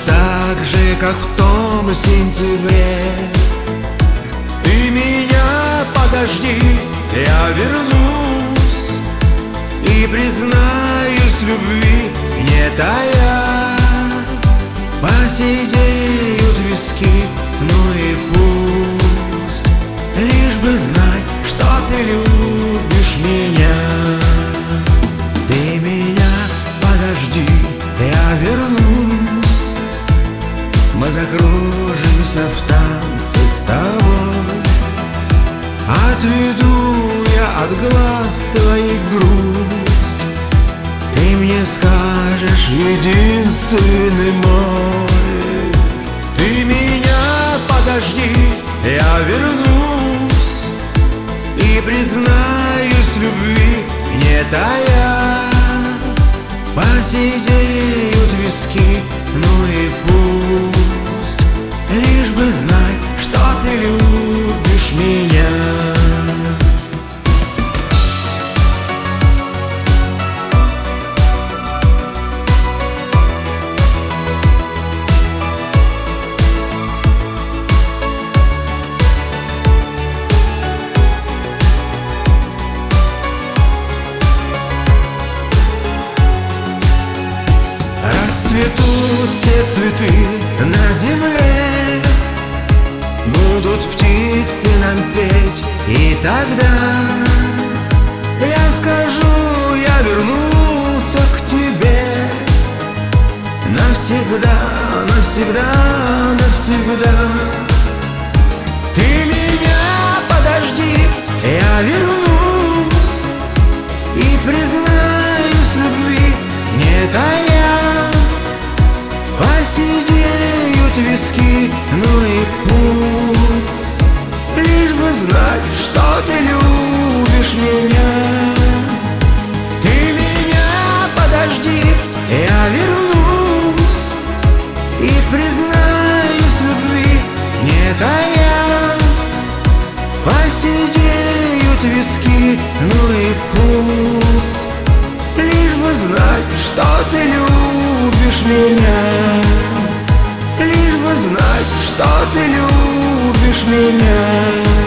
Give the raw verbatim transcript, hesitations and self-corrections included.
так же, как в том сентябре. Ты меня подожди, я вернусь и признаюсь в любви не тая. Посидеют виски, ну и пусть, лишь бы знать, что ты любишь меня. Ты меня подожди, я вернусь, мы закружимся в танце с тобой. Отведу я от глаз твоих грусть, ты мне скажешь, единственный мой. Ты меня подожди, я вернусь и признаюсь в любви не тая. Посидеют виски, ну и пусть, лишь бы знать, что ты любишь меня. Расцветут все цветы на земле, будут птицы нам петь, и тогда я скажу, я вернулся к тебе. Навсегда, навсегда, навсегда. Ты меня подожди, я вернусь и признаюсь в любви не тая. Посидеют виски, ну и пусть, лишь бы знать, что ты любишь меня. Ты меня подожди, я вернусь и признаюсь в любви не тая. Посидеют виски, ну и пусть, лишь бы знать, что ты любишь меня. Лишь бы знать, что ты любишь меня.